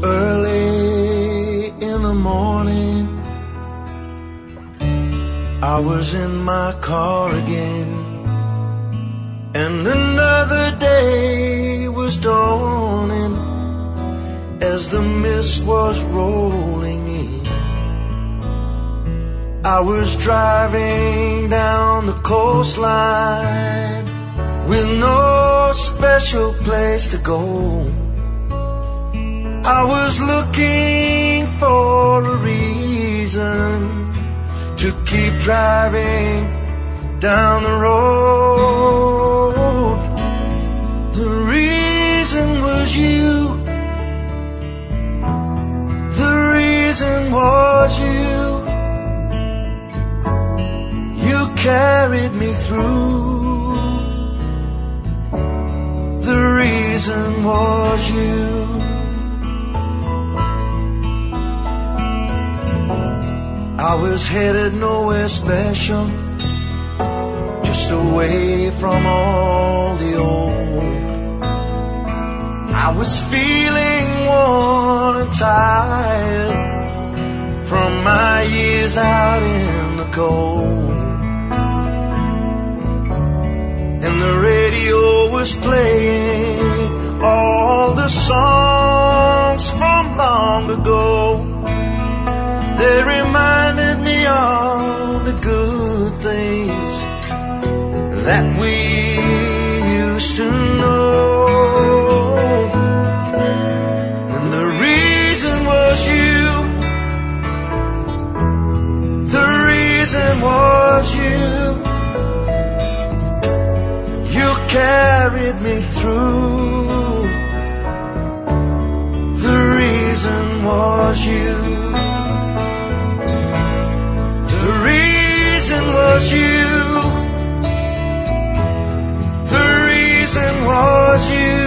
Early in the morning, I was in my car again, and another day was dawning as the mist was rolling in. I was driving down the coastline with no special place to go. I was looking for a reason to keep driving down the road. The reason was you. The reason was you. You carried me through. The reason was you. I was headed nowhere special, just away from all the old. I was feeling worn and tired from my years out in the cold. And the radio was playing all the songs from long ago. They reminded me of the good things that we used to know. And the reason was you. The reason was you. You carried me through. The reason was you. The reason was you. The reason was you.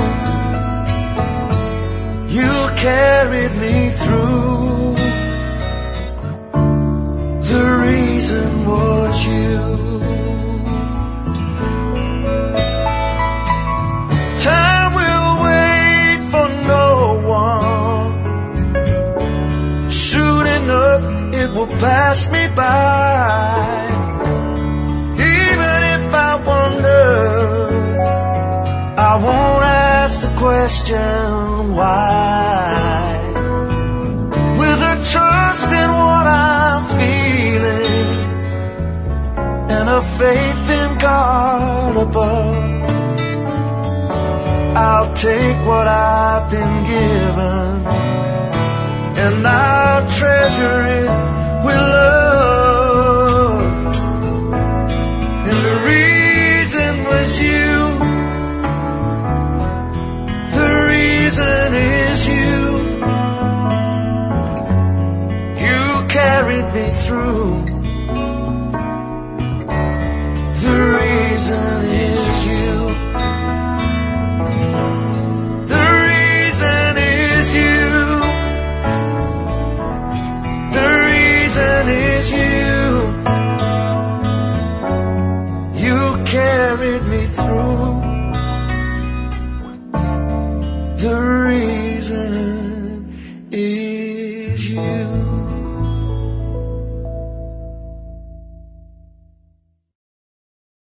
You carried me through. The reason was you. Time will wait for no one. Soon enough it will pass me by. Even if I wonder, I won't ask the question why. With a trust in what I'm feeling and a faith in God above, I'll take what I've been given and I'll treasure it with love. And the reason was you. The reason is you. You carried me through.